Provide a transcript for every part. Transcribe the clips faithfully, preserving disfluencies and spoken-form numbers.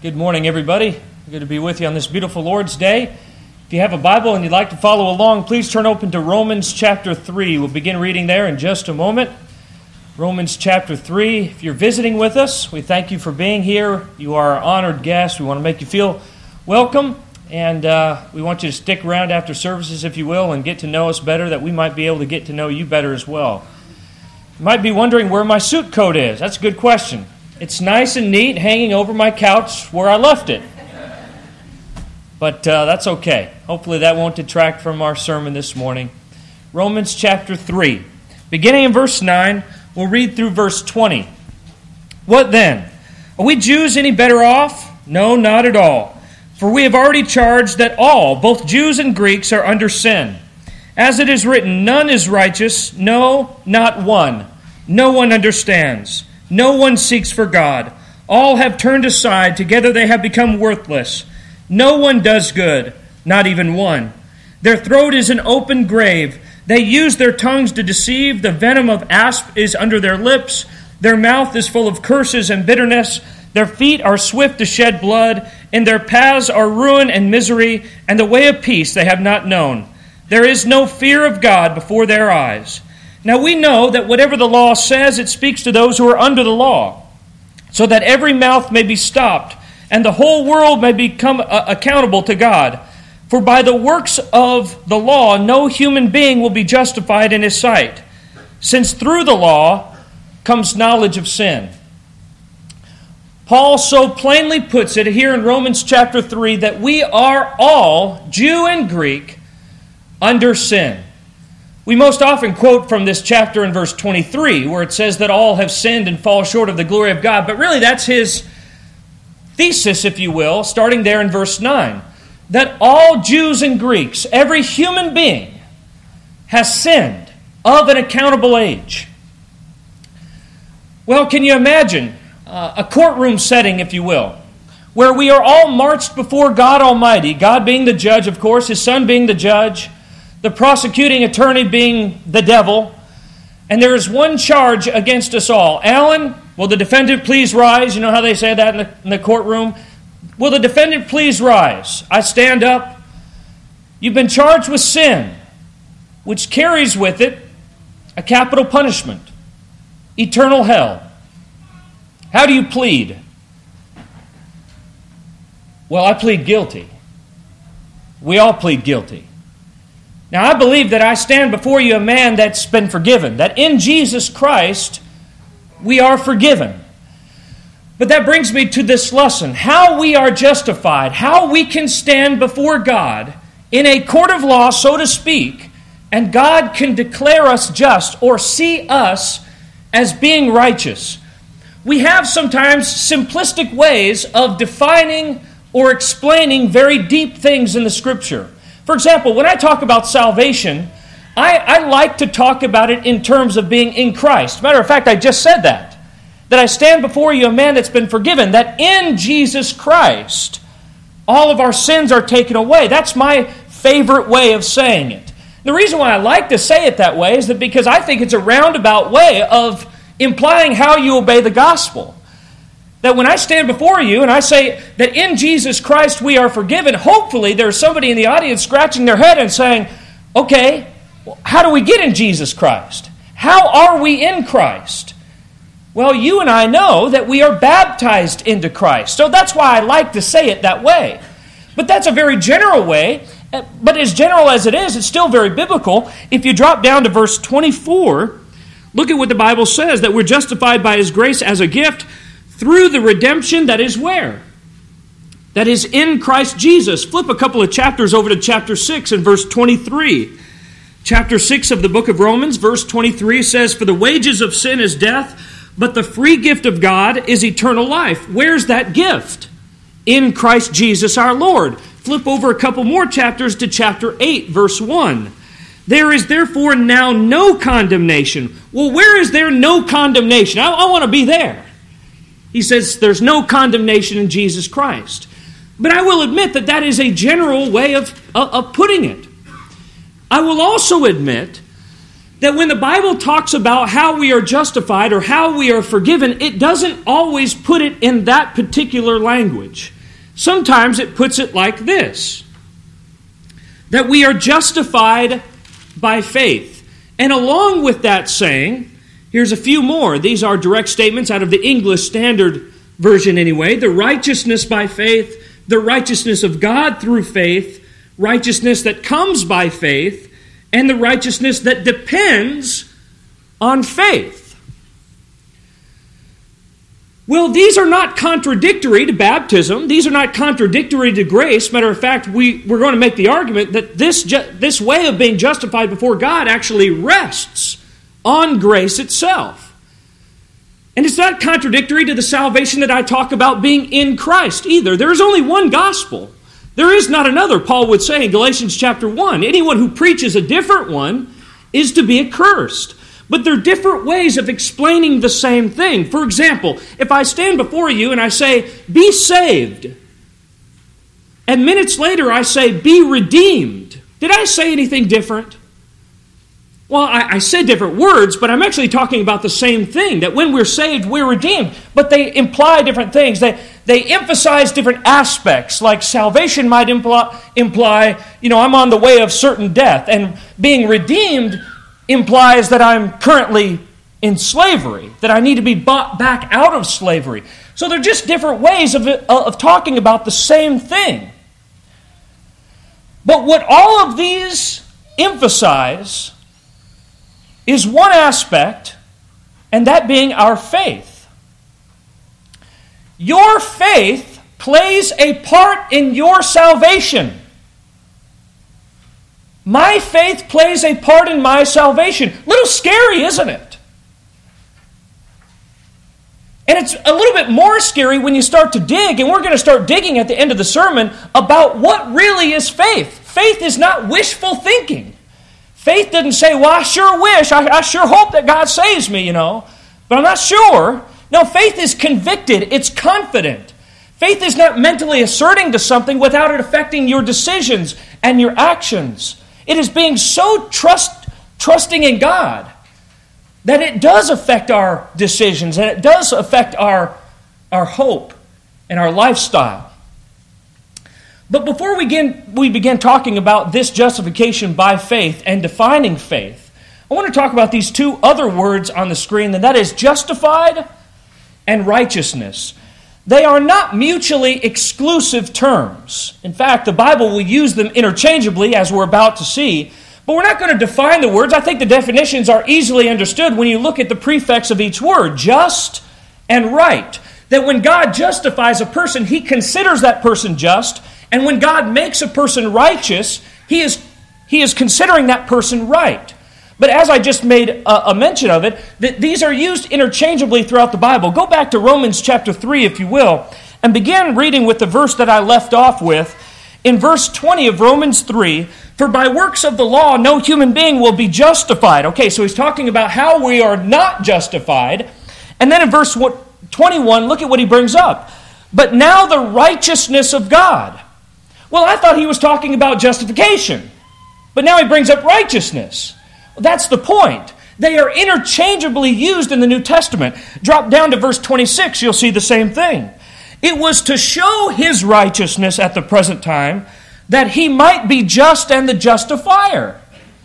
Good morning, everybody. Good to be with you on this beautiful Lord's Day. If you have a Bible and you'd like to follow along, please turn open to Romans chapter three. We'll begin reading there in just a moment. Romans chapter three. If you're visiting with us, we thank you for being here. You are our honored guest. We want to make you feel welcome, and uh, we want you to stick around after services, if you will, and get to know us better, that we might be able to get to know you better as well. You might be wondering where my suit coat is. That's a good question. It's nice and neat, hanging over my couch where I left it. But uh, that's okay. Hopefully that won't detract from our sermon this morning. Romans chapter three. Beginning in verse nine, we'll read through verse twenty. What then? Are we Jews any better off? No, not at all. For we have already charged that all, both Jews and Greeks, are under sin. As it is written, none is righteous, no, not one. No one understands. No one seeks for God. All have turned aside. Together they have become worthless. No one does good, not even one. Their throat is an open grave. They use their tongues to deceive. The venom of asp is under their lips. Their mouth is full of curses and bitterness. Their feet are swift to shed blood. In their paths are ruin and misery, and the way of peace they have not known. There is no fear of God before their eyes. Now we know that whatever the law says, it speaks to those who are under the law, so that every mouth may be stopped, and the whole world may become uh, accountable to God. For by the works of the law, no human being will be justified in his sight, since through the law comes knowledge of sin. Paul so plainly puts it here in Romans chapter three that we are all, Jew and Greek, under sin. We most often quote from this chapter in verse twenty-three, where it says that all have sinned and fall short of the glory of God. But really that's his thesis, if you will, starting there in verse nine. That all Jews and Greeks, every human being, has sinned of an accountable age. Well, can you imagine uh, a courtroom setting, if you will, where we are all marched before God Almighty, God being the judge, of course, His Son being the judge, the prosecuting attorney being the devil, and there is one charge against us all. Alan, will the defendant please rise? You know how they say that in the, in the courtroom? Will the defendant please rise? I stand up. You've been charged with sin, which carries with it a capital punishment, eternal hell. How do you plead? Well, I plead guilty. We all plead guilty. Now, I believe that I stand before you a man that's been forgiven, that in Jesus Christ we are forgiven. But that brings me to this lesson, how we are justified, how we can stand before God in a court of law, so to speak, and God can declare us just or see us as being righteous. We have sometimes simplistic ways of defining or explaining very deep things in the Scripture. For example, when I talk about salvation, I, I like to talk about it in terms of being in Christ. Matter of fact, I just said that. That I stand before you a man that's been forgiven. That in Jesus Christ, all of our sins are taken away. That's my favorite way of saying it. The reason why I like to say it that way is that because I think it's a roundabout way of implying how you obey the gospel. That when I stand before you and I say that in Jesus Christ we are forgiven, hopefully there's somebody in the audience scratching their head and saying, okay, well, how do we get in Jesus Christ? How are we in Christ? Well, you and I know that we are baptized into Christ. So that's why I like to say it that way. But that's a very general way. But as general as it is, it's still very biblical. If you drop down to verse twenty-four, look at what the Bible says, that we're justified by His grace as a gift through the redemption that is where? That is in Christ Jesus. Flip a couple of chapters over to chapter six and verse twenty-three. Chapter six of the book of Romans, verse twenty-three says, for the wages of sin is death, but the free gift of God is eternal life. Where's that gift? In Christ Jesus our Lord. Flip over a couple more chapters to chapter eight, verse one. There is therefore now no condemnation. Well, where is there no condemnation? I, I want to be there. He says there's no condemnation in Jesus Christ. But I will admit that that is a general way of, of, of putting it. I will also admit that when the Bible talks about how we are justified or how we are forgiven, it doesn't always put it in that particular language. Sometimes it puts it like this, that we are justified by faith. And along with that saying, here's a few more. These are direct statements out of the English Standard Version anyway. The righteousness by faith, the righteousness of God through faith, righteousness that comes by faith, and the righteousness that depends on faith. Well, these are not contradictory to baptism. These are not contradictory to grace. Matter of fact, we, we're going to make the argument that this, ju- this way of being justified before God actually rests on grace itself. And it's not contradictory to the salvation that I talk about being in Christ either. There is only one gospel. There is not another, Paul would say in Galatians chapter one. Anyone who preaches a different one is to be accursed. But there are different ways of explaining the same thing. For example, if I stand before you and I say, be saved, and minutes later I say, be redeemed, did I say anything different? Well, I, I said different words, but I'm actually talking about the same thing, that when we're saved, we're redeemed. But they imply different things. They, they emphasize different aspects, like salvation might imply, imply, you know, I'm on the way of certain death, and being redeemed implies that I'm currently in slavery, that I need to be bought back out of slavery. So they're just different ways of, of talking about the same thing. But what all of these emphasize is one aspect, and that being our faith. Your faith plays a part in your salvation. My faith plays a part in my salvation. A little scary, isn't it? And it's a little bit more scary when you start to dig, and we're going to start digging at the end of the sermon about what really is faith. Faith is not wishful thinking. Faith doesn't say, well, I sure wish, I, I sure hope that God saves me, you know, but I'm not sure. No, faith is convicted. It's confident. Faith is not mentally asserting to something without it affecting your decisions and your actions. It is being so trust, trusting in God that it does affect our decisions and it does affect our, our hope and our lifestyle. But before we begin, we begin talking about this justification by faith and defining faith, I want to talk about these two other words on the screen, and that is justified and righteousness. They are not mutually exclusive terms. In fact, the Bible will use them interchangeably, as we're about to see. But we're not going to define the words. I think the definitions are easily understood when you look at the prefix of each word, just and right. That when God justifies a person, He considers that person just. And when God makes a person righteous, He is, he is considering that person right. But as I just made a, a mention of it, that these are used interchangeably throughout the Bible. Go back to Romans chapter three, if you will, and begin reading with the verse that I left off with. In verse twenty of Romans three, for by works of the law no human being will be justified. Okay, so he's talking about how we are not justified. And then in verse twenty-one, look at what he brings up. But now the righteousness of God. Well, I thought he was talking about justification. But now he brings up righteousness. Well, that's the point. They are interchangeably used in the New Testament. Drop down to verse twenty-six, you'll see the same thing. It was to show His righteousness at the present time, that He might be just and the justifier.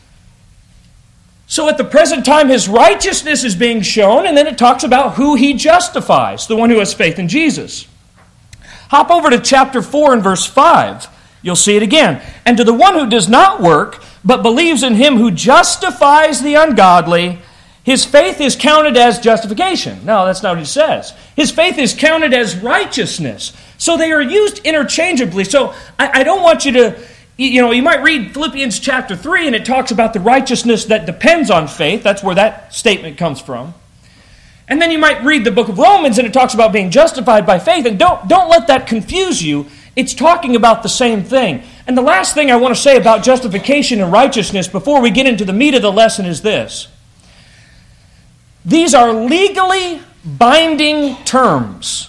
So at the present time, His righteousness is being shown, and then it talks about who He justifies, the one who has faith in Jesus. Hop over to chapter four and verse five. You'll see it again. And to the one who does not work, but believes in Him who justifies the ungodly, his faith is counted as justification. No, that's not what he says. His faith is counted as righteousness. So they are used interchangeably. So I, I don't want you to, you know, you might read Philippians chapter three and it talks about the righteousness that depends on faith. That's where that statement comes from. And then you might read the book of Romans and it talks about being justified by faith. And don't, don't let that confuse you. It's talking about the same thing. And the last thing I want to say about justification and righteousness before we get into the meat of the lesson is this. These are legally binding terms.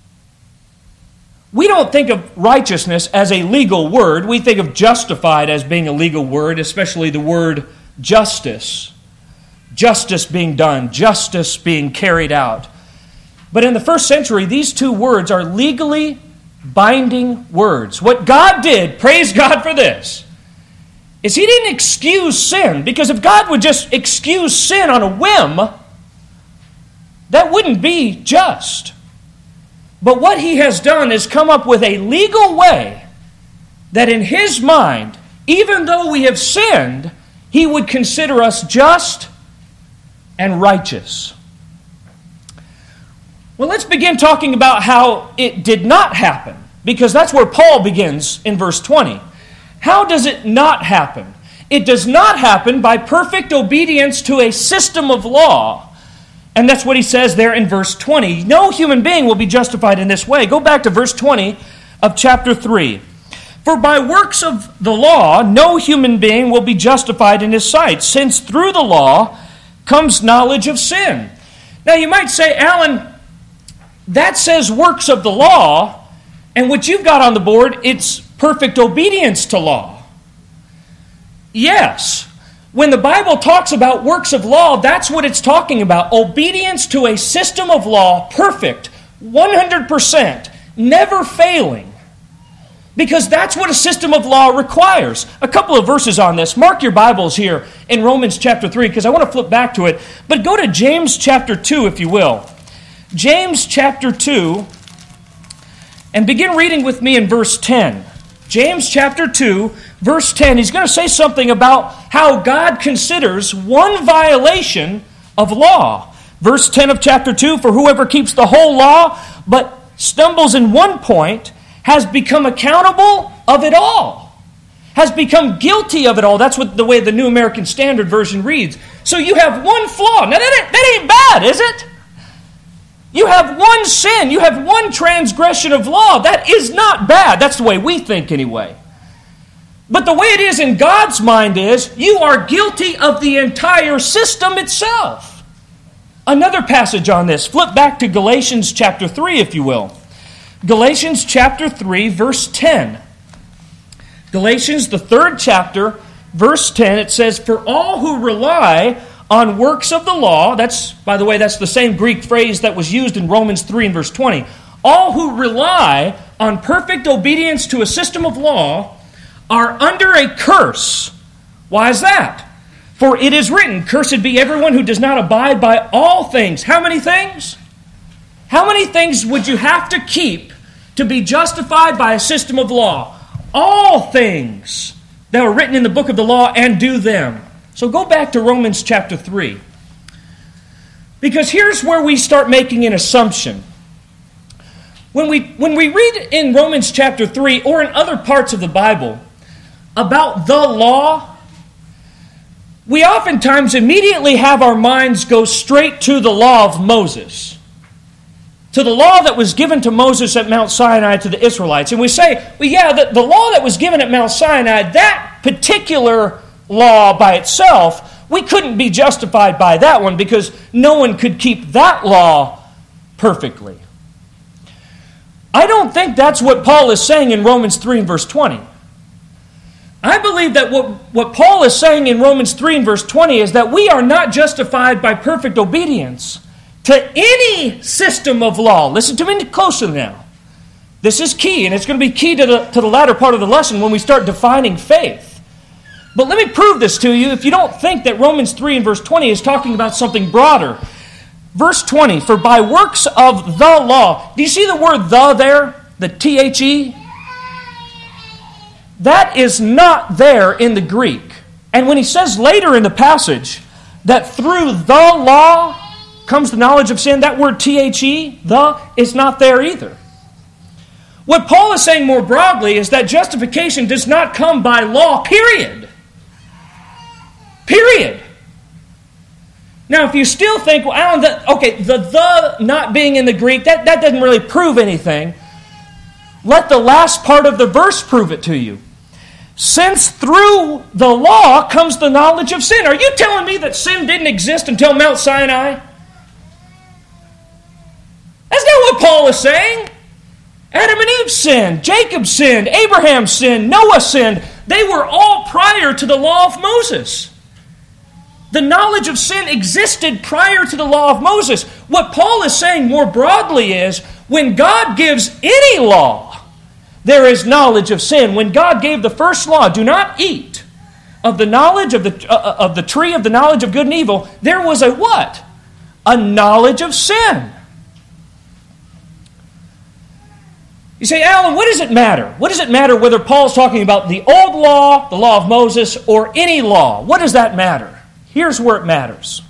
We don't think of righteousness as a legal word. We think of justified as being a legal word, especially the word justice. Justice being done, justice being carried out. But in the first century, these two words are legally binding words. What God did, praise God for this, is He didn't excuse sin. Because if God would just excuse sin on a whim, that wouldn't be just. But what He has done is come up with a legal way that in His mind, even though we have sinned, He would consider us just and righteous. Well, let's begin talking about how it did not happen, because that's where Paul begins in verse twenty. How does it not happen? It does not happen by perfect obedience to a system of law. And that's what he says there in verse twenty. No human being will be justified in this way. Go back to verse twenty of chapter three. For by works of the law, no human being will be justified in his sight, since through the law comes knowledge of sin. Now you might say, Alan, that says works of the law, and what you've got on the board, it's perfect obedience to law. Yes. When the Bible talks about works of law, that's what it's talking about. Obedience to a system of law, perfect, one hundred percent, never failing. Because that's what a system of law requires. A couple of verses on this. Mark your Bibles here in Romans chapter three, because I want to flip back to it. But go to James chapter two, if you will. James chapter two, and begin reading with me in verse ten. James chapter two, verse ten. He's going to say something about how God considers one violation of law. Verse ten of chapter two, for whoever keeps the whole law but stumbles in one point has become accountable of it all. Has become guilty of it all. That's what the way the New American Standard Version reads. So you have one flaw. Now that ain't, that ain't bad, is it? You have one sin. You have one transgression of law. That is not bad. That's the way we think anyway. But the way it is in God's mind is, you are guilty of the entire system itself. Another passage on this. Flip back to Galatians chapter three, if you will. Galatians chapter three, verse ten. Galatians, the third chapter, verse ten, it says, for all who rely on works of the law, that's, by the way, that's the same Greek phrase that was used in Romans three and verse twenty. All who rely on perfect obedience to a system of law are under a curse. Why is that? For it is written, cursed be everyone who does not abide by all things. How many things? How many things would you have to keep to be justified by a system of law? All things that were written in the book of the law, and do them. So go back to Romans chapter three. Because here's where we start making an assumption. When we, when we read in Romans chapter three, or in other parts of the Bible, about the law, we oftentimes immediately have our minds go straight to the law of Moses. To the law that was given to Moses at Mount Sinai to the Israelites. And we say, well, yeah, the, the law that was given at Mount Sinai, that particular law by itself, we couldn't be justified by that one because no one could keep that law perfectly. I don't think that's what Paul is saying in Romans three and verse twenty. I believe that what, what Paul is saying in Romans three and verse twenty is that we are not justified by perfect obedience to any system of law. Listen to me closely now. This is key, and it's going to be key to the, to the latter part of the lesson when we start defining faith. But let me prove this to you if you don't think that Romans three and verse twenty is talking about something broader. Verse twenty, for by works of the law. Do you see the word the there? The T H E? That is not there in the Greek. And when he says later in the passage that through the law comes the knowledge of sin, that word T H E, the, is not there either. What Paul is saying more broadly is that justification does not come by law, period. Period. Now, if you still think, well, Alan, that, okay, the the not being in the Greek, that, that doesn't really prove anything. Let the last part of the verse prove it to you. Since through the law comes the knowledge of sin. Are you telling me that sin didn't exist until Mount Sinai? That's not what Paul is saying. Adam and Eve sinned. Jacob sinned. Abraham sinned. Noah sinned. They were all prior to the law of Moses. The knowledge of sin existed prior to the law of Moses. What Paul is saying more broadly is, when God gives any law, there is knowledge of sin. When God gave the first law, do not eat of the knowledge of the, uh, of the tree of the knowledge of good and evil, there was a what? A knowledge of sin. You say, Alan, what does it matter? What does it matter whether Paul's talking about the old law, the law of Moses, or any law? What does that matter? Here's where it matters.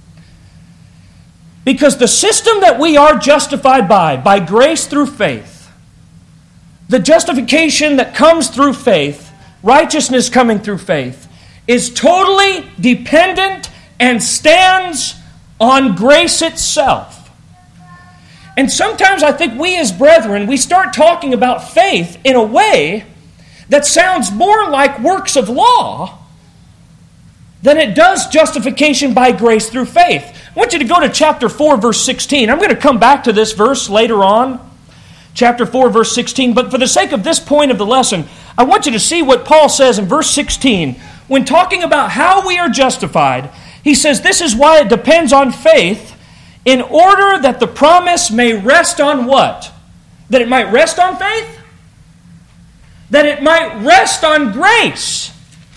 Because the system that we are justified by, by grace through faith, the justification that comes through faith, righteousness coming through faith, is totally dependent and stands on grace itself. And sometimes I think we as brethren, we start talking about faith in a way that sounds more like works of law than it does justification by grace through faith. I want you to go to chapter four, verse sixteen. I'm going to come back to this verse later on. Chapter four, verse sixteen. But for the sake of this point of the lesson, I want you to see what Paul says in verse sixteen. When talking about how we are justified, he says this is why it depends on faith, in order that the promise may rest on what? That it might rest on faith? That it might rest on grace.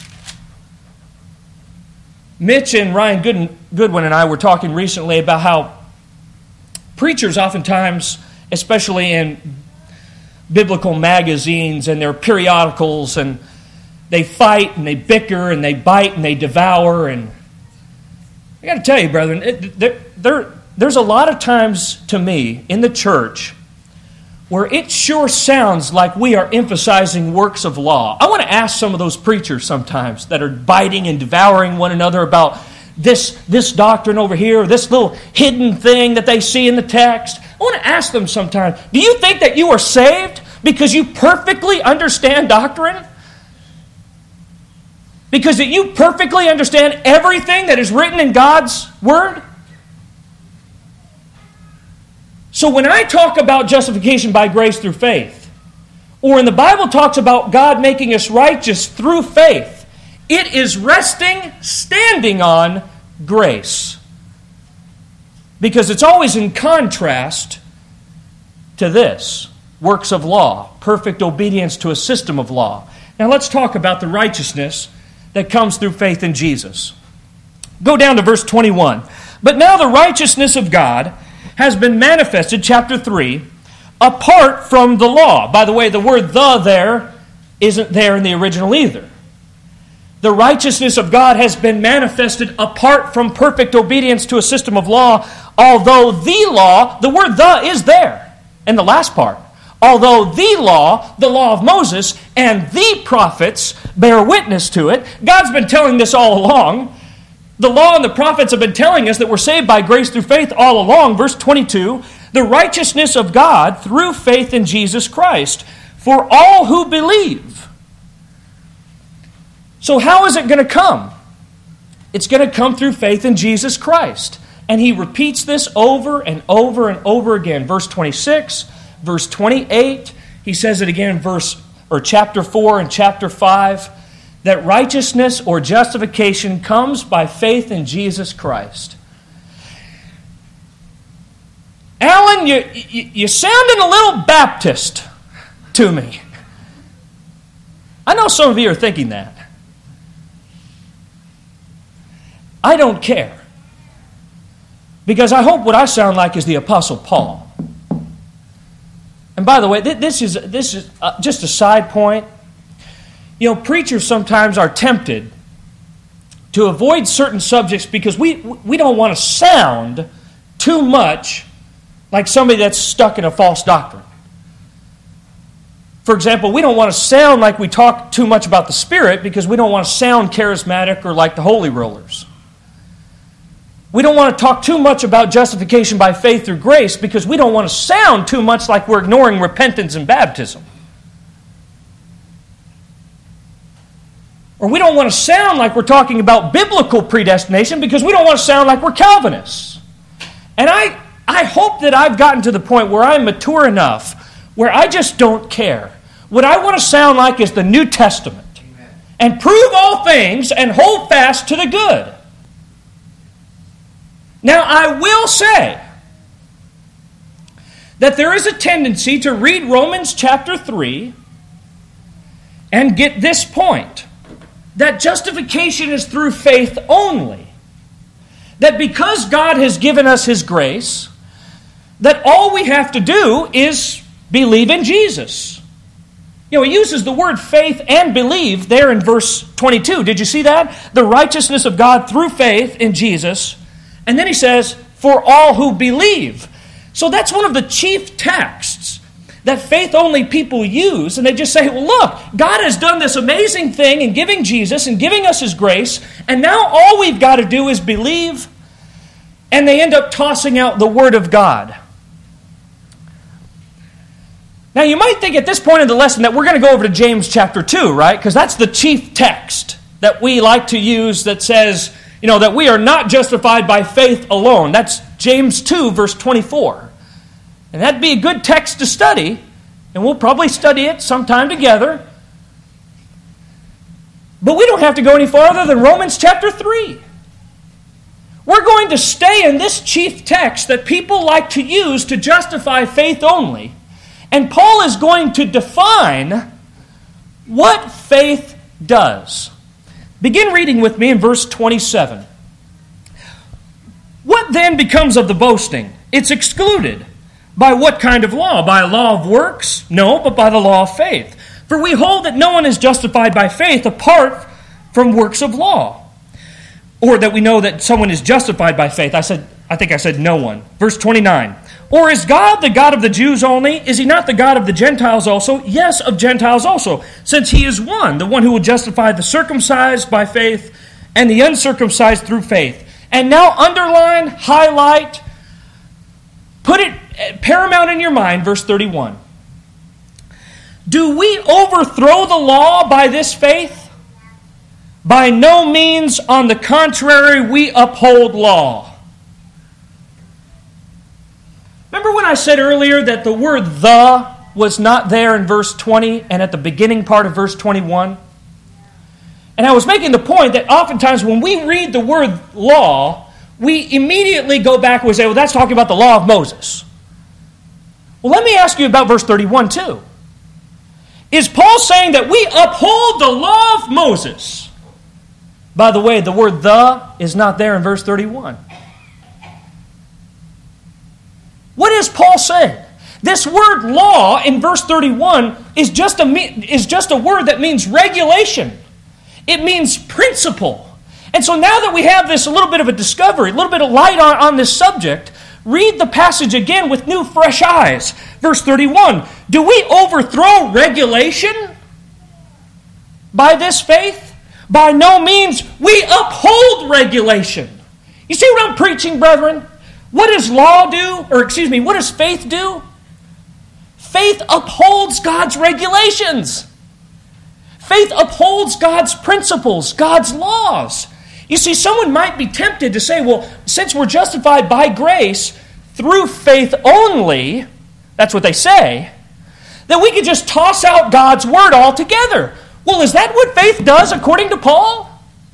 Mitch and Ryan Goodwin and I were talking recently about how preachers oftentimes, especially in biblical magazines and their periodicals, and they fight and they bicker and they bite and they devour. And I got to tell you, brethren, it, there, there, there's a lot of times to me in the church where it sure sounds like we are emphasizing works of law. I want to ask some of those preachers sometimes that are biting and devouring one another about this, this doctrine over here, or this little hidden thing that they see in the text. I want to ask them sometimes, do you think that you are saved because you perfectly understand doctrine? Because that you perfectly understand everything that is written in God's Word? So when I talk about justification by grace through faith, or when the Bible talks about God making us righteous through faith, it is resting, standing on grace. Because it's always in contrast to this, works of law, perfect obedience to a system of law. Now let's talk about the righteousness that comes through faith in Jesus. Go down to verse twenty-one. But now the righteousness of God has been manifested, chapter three, apart from the law. By the way, the word "the" there isn't there in the original either. The righteousness of God has been manifested apart from perfect obedience to a system of law, although the law, the word "the" is there in the last part. Although the law, the law of Moses, and the prophets bear witness to it. God's been telling this all along. The law and the prophets have been telling us that we're saved by grace through faith all along. Verse twenty-two, the righteousness of God through faith in Jesus Christ for all who believe. So how is it going to come? It's going to come through faith in Jesus Christ. And he repeats this over and over and over again. Verse twenty-six, verse twenty-eight, he says it again in verse or chapter four and chapter five. That righteousness or justification comes by faith in Jesus Christ. Alan, you, you, you're sounding a little Baptist to me. I know some of you are thinking that. I don't care. Because I hope what I sound like is the Apostle Paul. And by the way, this is, this is just a side point. You know, preachers sometimes are tempted to avoid certain subjects because we we don't want to sound too much like somebody that's stuck in a false doctrine. For example, we don't want to sound like we talk too much about the Spirit because we don't want to sound charismatic or like the holy rollers. We don't want to talk too much about justification by faith through grace because we don't want to sound too much like we're ignoring repentance and baptism. Or we don't want to sound like we're talking about biblical predestination because we don't want to sound like we're Calvinists. And I, I hope that I've gotten to the point where I'm mature enough where I just don't care. What I want to sound like is the New Testament. Amen. And prove all things and hold fast to the good. Now, I will say that there is a tendency to read Romans chapter three and get this point, that justification is through faith only. That because God has given us His grace, that all we have to do is believe in Jesus. You know, he uses the word faith and believe there in verse twenty-two. Did you see that? The righteousness of God through faith in Jesus. And then he says, for all who believe. So that's one of the chief texts that faith-only people use. And they just say, well, look, God has done this amazing thing in giving Jesus and giving us His grace. And now all we've got to do is believe. And they end up tossing out the Word of God. Now, you might think at this point in the lesson that we're going to go over to James chapter two, right? Because that's the chief text that we like to use that says, you know, that we are not justified by faith alone. That's James two, verse twenty-four. And that'd be a good text to study, and we'll probably study it sometime together. But we don't have to go any farther than Romans chapter three. We're going to stay in this chief text that people like to use to justify faith only. And Paul is going to define what faith does. Begin reading with me in verse twenty-seven. What then becomes of the boasting? It's excluded. By what kind of law? By a law of works? No, but by the law of faith. For we hold that no one is justified by faith apart from works of law. Or that we know that someone is justified by faith. I said, I think I said no one. Verse twenty-nine. Or is God the God of the Jews only? Is He not the God of the Gentiles also? Yes, of Gentiles also, since He is one, the one who will justify the circumcised by faith and the uncircumcised through faith. And now underline, highlight, put it paramount in your mind, verse thirty-one. Do we overthrow the law by this faith? By no means, on the contrary, we uphold law. Remember when I said earlier that the word the was not there in verse twenty and at the beginning part of verse twenty-one? And I was making the point that oftentimes when we read the word law, we immediately go back and say, well, that's talking about the law of Moses. Well, let me ask you about verse thirty-one too. Is Paul saying that we uphold the law of Moses? By the way, the word the is not there in verse thirty-one. What is Paul saying? This word law in verse thirty-one is just a, is just a word that means regulation. It means principle. And so now that we have this a little bit of a discovery, a little bit of light on, on this subject, read the passage again with new fresh eyes. Verse thirty-one, do we overthrow regulation by this faith? By no means. We uphold regulation. You see what I'm preaching, brethren? What does law do? Or excuse me, what does faith do? Faith upholds God's regulations. Faith upholds God's principles, God's laws. You see, someone might be tempted to say, well, since we're justified by grace through faith only, that's what they say, then we could just toss out God's word altogether. Well, is that what faith does according to Paul?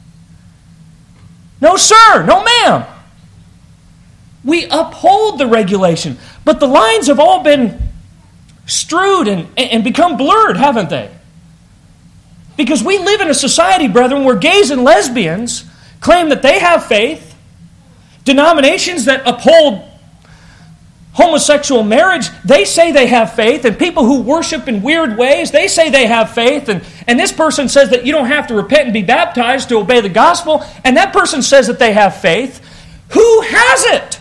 No, sir. No, ma'am. We uphold the regulation. But the lines have all been strewed and, and become blurred, haven't they? Because we live in a society, brethren, where gays and lesbians claim that they have faith. Denominations that uphold homosexual marriage, they say they have faith. And people who worship in weird ways, they say they have faith. And, and this person says that you don't have to repent and be baptized to obey the gospel. And that person says that they have faith. Who has it?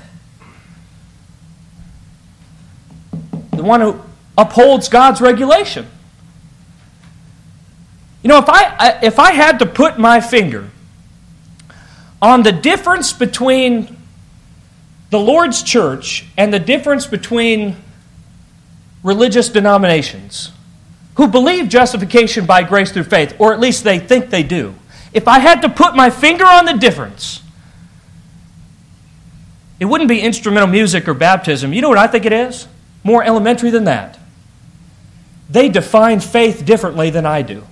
The one who upholds God's regulation. You know, if I if I had to put my finger on the difference between the Lord's church and the difference between religious denominations who believe justification by grace through faith, or at least they think they do, if I had to put my finger on the difference, it wouldn't be instrumental music or baptism. You know what I think it is? More elementary than that. They define faith differently than I do.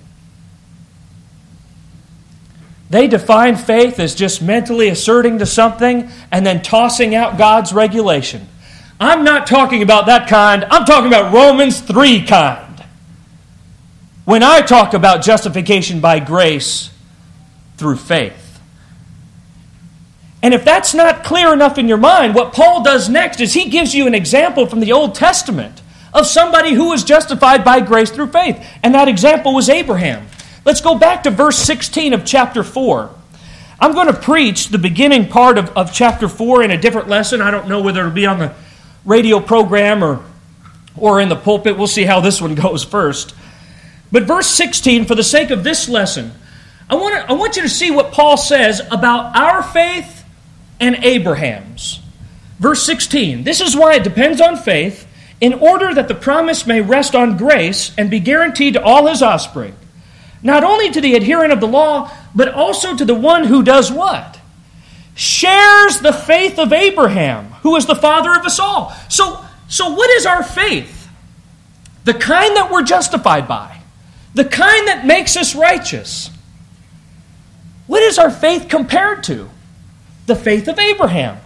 They define faith as just mentally asserting to something and then tossing out God's regulation. I'm not talking about that kind. I'm talking about Romans three kind. when I talk about justification by grace through faith. And if that's not clear enough in your mind, what Paul does next is he gives you an example from the Old Testament of somebody who was justified by grace through faith. And that example was Abraham. Let's go back to verse sixteen of chapter four. I'm going to preach the beginning part of, of chapter four in a different lesson. I don't know whether it'll be on the radio program or, or in the pulpit. We'll see how this one goes first. But verse sixteen, for the sake of this lesson, I want to, I want you to see what Paul says about our faith and Abraham's. Verse sixteen, this is why it depends on faith, in order that the promise may rest on grace and be guaranteed to all his offspring, not only to the adherent of the law, but also to the one who does what? Shares the faith of Abraham, who is the father of us all. So, so what is our faith? The kind that we're justified by. The kind that makes us righteous. What is our faith compared to? The faith of Abraham.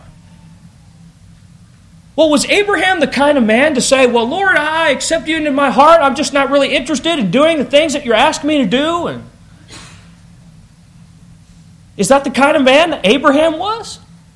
Well, was Abraham the kind of man to say, well, Lord, I accept you into my heart. I'm just not really interested in doing the things that you're asking me to do? And is that the kind of man that Abraham was?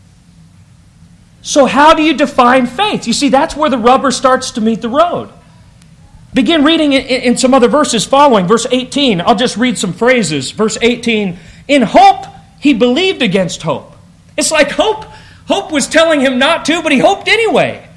So how do you define faith? You see, that's where the rubber starts to meet the road. Begin reading in some other verses following. Verse eighteen, I'll just read some phrases. Verse eighteen, in hope he believed against hope. It's like hope, hope was telling him not to, but he hoped anyway.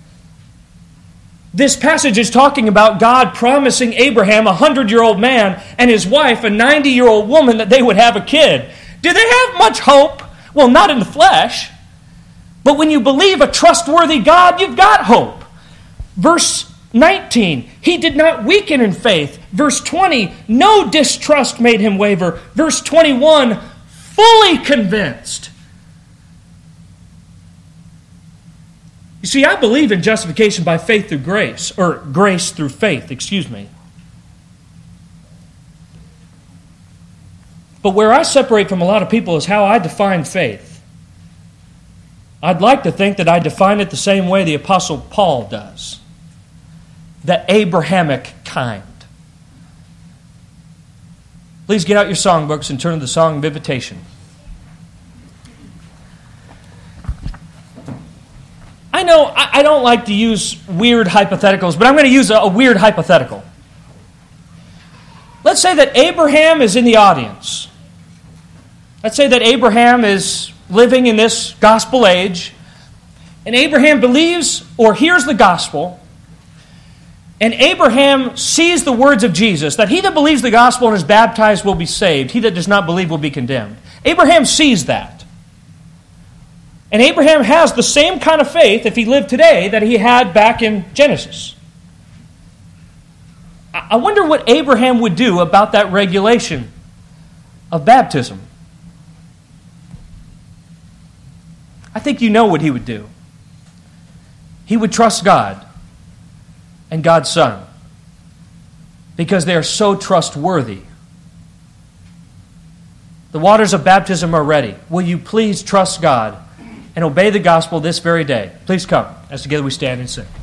This passage is talking about God promising Abraham, a hundred-year-old man, and his wife, a ninety-year-old woman, that they would have a kid. Do they have much hope? Well, not in the flesh. But when you believe a trustworthy God, you've got hope. Verse nineteen, he did not weaken in faith. Verse twenty, no distrust made him waver. Verse twenty-one, fully convinced. You see, I believe in justification by faith through grace, or grace through faith, excuse me. But where I separate from a lot of people is how I define faith. I'd like to think that I define it the same way the Apostle Paul does. The Abrahamic kind. Please get out your songbooks and turn to the Song of Invitation. I know I, I don't like to use weird hypotheticals, but I'm going to use a, a weird hypothetical. Let's say that Abraham is in the audience. Let's say that Abraham is living in this gospel age, and Abraham believes or hears the gospel, and Abraham sees the words of Jesus, that he that believes the gospel and is baptized will be saved, he that does not believe will be condemned. Abraham sees that. And Abraham has the same kind of faith, if he lived today, that he had back in Genesis. I wonder what Abraham would do about that regulation of baptism. I think you know what he would do. He would trust God and God's Son because they are so trustworthy. The waters of baptism are ready. Will you please trust God and obey the gospel this very day? Please come as together we stand and sing.